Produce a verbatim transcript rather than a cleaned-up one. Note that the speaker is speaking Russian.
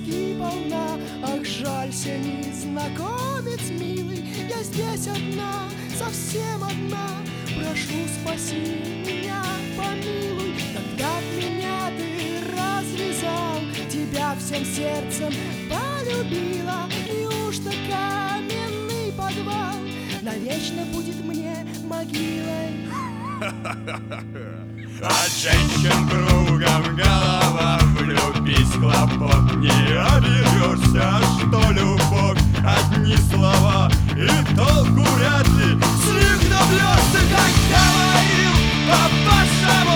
тоски полна. Ах, жалься, незнакомец милый, я здесь одна, совсем одна. Прошу, спаси меня, помилуй, когда б меня ты развязал, тебя всем сердцем полюбила. Неужто каменный подвал навечно будет мне могилой? От женщин кругом голова, влюбись, хлопот, не оберешься, что любовь одни слова, и толку вряд ли с них добьешься, как говорил папаша мой.